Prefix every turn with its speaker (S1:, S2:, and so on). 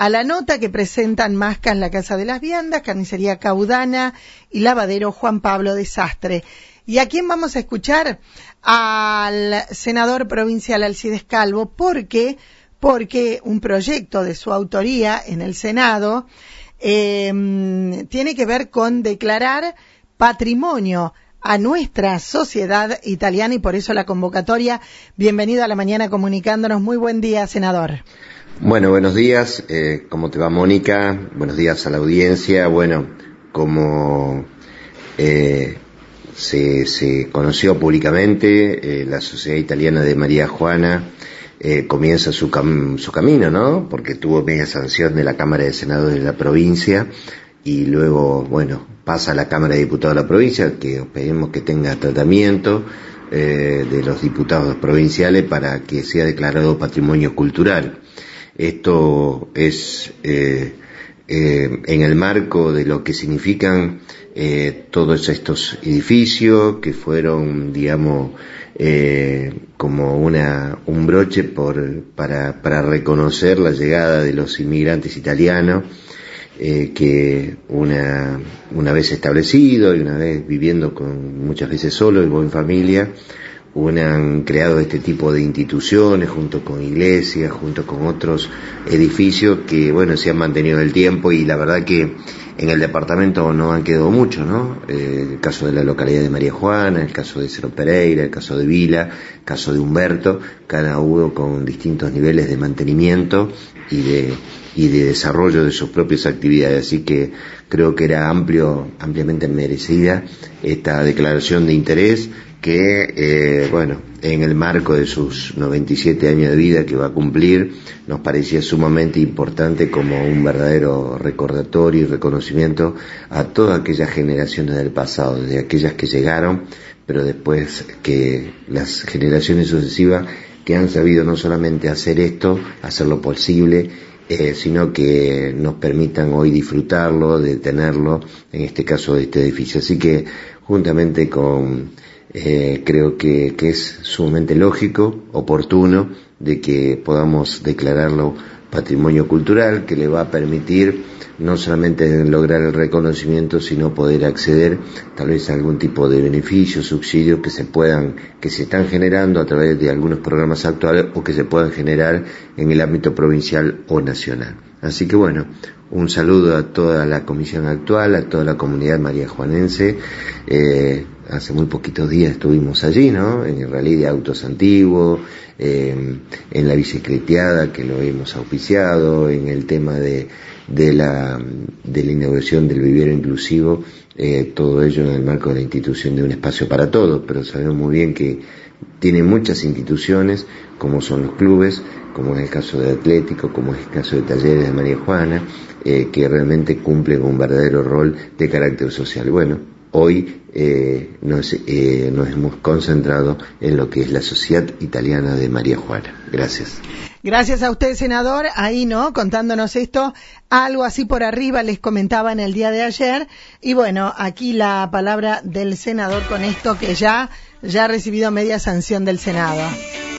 S1: a la nota que presentan Mascas La Casa de las Viandas, Carnicería Caudana y Lavadero Juan Pablo de Sastre. ¿Y a quién vamos a escuchar? Al senador provincial Alcides Calvo, porque un proyecto de su autoría en el Senado tiene que ver con declarar patrimonio a nuestra sociedad italiana y por eso la convocatoria. Bienvenido a La Mañana Comunicándonos. Muy buen día, senador.
S2: Bueno, buenos días. ¿Cómo te va, Mónica? Buenos días a la audiencia. Bueno, como se conoció públicamente, la Sociedad Italiana de María Juana comienza su camino, ¿no? Porque tuvo media sanción de la Cámara de Senadores de la provincia y luego, bueno, pasa a la Cámara de Diputados de la provincia, que esperemos que tenga tratamiento de los diputados provinciales para que sea declarado patrimonio cultural. Esto es en el marco de lo que significan todos estos edificios que fueron, digamos, como un broche para reconocer la llegada de los inmigrantes italianos que una vez establecido y una vez viviendo muchas veces solo y en familia, han creado este tipo de instituciones junto con iglesias, junto con otros edificios que, bueno, se han mantenido en el tiempo y la verdad que en el departamento no han quedado mucho, ¿no? El caso de la localidad de María Juana, el caso de Cerro Pereira, el caso de Vila, el caso de Humberto, cada uno con distintos niveles de mantenimiento y de desarrollo de sus propias actividades, así que creo que era ampliamente merecida esta declaración de interés que, bueno, en el marco de sus 97 años de vida que va a cumplir, nos parecía sumamente importante como un verdadero recordatorio y reconocimiento a todas aquellas generaciones del pasado, de aquellas que llegaron, pero después que las generaciones sucesivas que han sabido no solamente hacer esto, hacerlo posible, sino que nos permitan hoy disfrutarlo, de tenerlo, en este caso de este edificio. Así que, juntamente con creo que es sumamente lógico, oportuno, de que podamos declararlo patrimonio cultural, que le va a permitir no solamente lograr el reconocimiento, sino poder acceder tal vez a algún tipo de beneficios, subsidios que se están generando a través de algunos programas actuales o que se puedan generar en el ámbito provincial o nacional. Así que bueno, un saludo a toda la comisión actual, a toda la comunidad mariajuanense. Hace muy poquitos días estuvimos allí, ¿no? En el rally de autos antiguos, en la bicicleteada que lo hemos auspiciado, en el tema de la inauguración del vivero inclusivo, todo ello en el marco de la institución de un espacio para todos, pero sabemos muy bien que tiene muchas instituciones, como son los clubes, como es el caso de Atlético, como es el caso de Talleres de María Juana, que realmente cumplen un verdadero rol de carácter social. Bueno, hoy nos hemos concentrado en lo que es la Sociedad Italiana de María Juana. Gracias.
S1: Gracias a usted, senador. Ahí, ¿no? Contándonos esto, algo así por arriba les comentaba en el día de ayer. Y bueno, aquí la palabra del senador con esto que ya ha recibido media sanción del Senado.